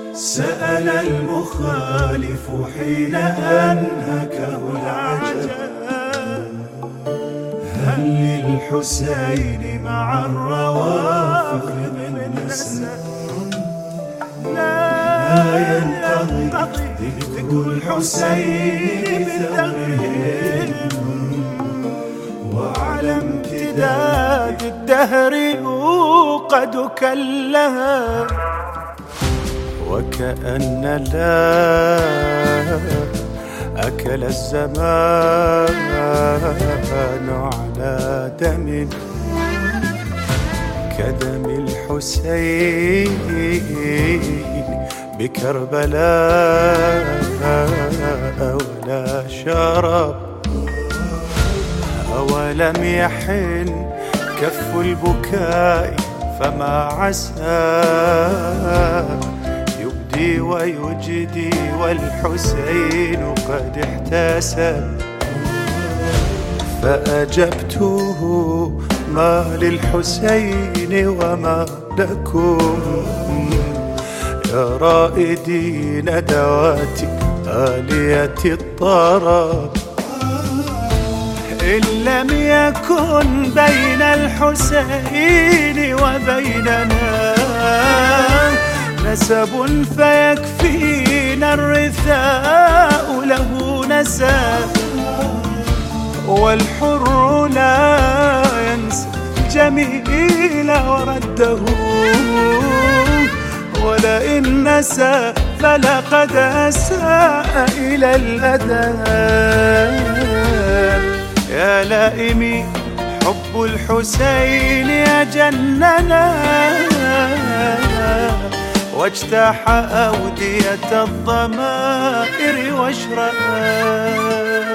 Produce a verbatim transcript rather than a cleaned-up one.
سأل المخالف حين أنهكه العجب: هل للحسين مع الروافض من نسب؟ لا ينقضي ذكر الحسين بثغرهم، وعلى امتداد الدهر يوقد كاللهب. وكأن لا أكل الزمان على دم كدم الحسين بكربلاء ولا شرب. أولم يحن كف البكاء فما عسى يبدي ويجدي والحسين قد احتسب. فأجبته: ما للحسين وما لكم يا رائدين دوات آلية الطرب؟ إن لم يكن بين الحسين وبيننا نسب فيكفينا الرثاء له نسب. والحر لا ينسى الجميل ورده، ولئن نسى فلقد أساء إلى الأدب. يا لائمي حب الحسين يجننا، واجتاح أودية الضمائر واشرأ.